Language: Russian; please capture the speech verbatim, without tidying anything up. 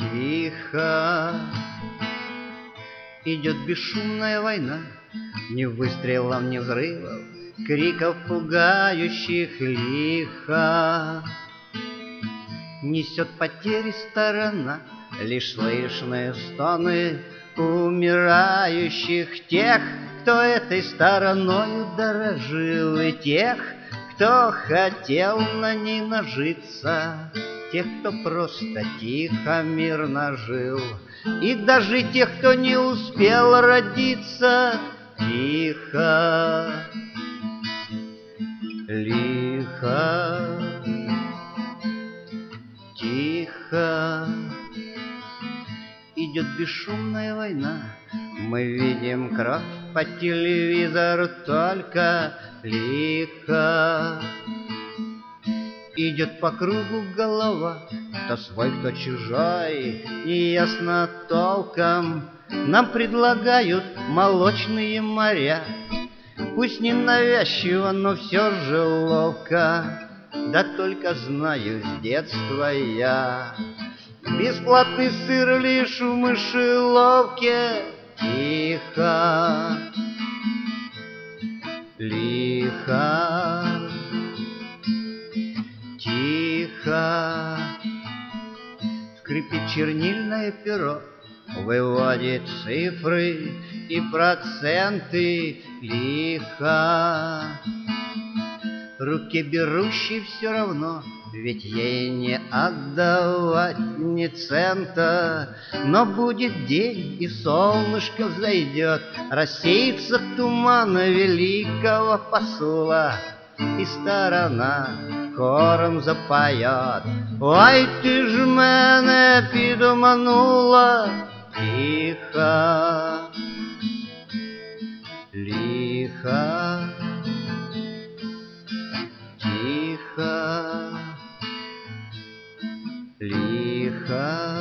Тихо идет бесшумная война, ни выстрелов, ни взрывов, криков пугающих лихо. Несет потери сторона, лишь слышны стоны умирающих, тех, кто этой стороною дорожил, и тех, кто хотел на ней нажиться, тех, кто просто тихо, мирно жил, и даже тех, кто не успел родиться. Тихо, лихо, тихо идет бесшумная война. Мы видим кровь по телевизору, только лихо идет по кругу голова, кто свой, кто чужой, не ясно толком. Нам предлагают молочные моря, пусть не навязчиво, но все же ловко. Да только знаю с детства я, бесплатный сыр лишь в мышеловке. Тихо, лихо, тихо скрипит чернильное перо, выводит цифры и проценты. Лихо руке берущей все равно, ведь ей не отдавать ни цента. Но будет день, и солнышко взойдет, рассеется туман великого посула, и сторона хором запоет: ой, ти ж мене підманула. Тихо, лихо, тихо, лихо.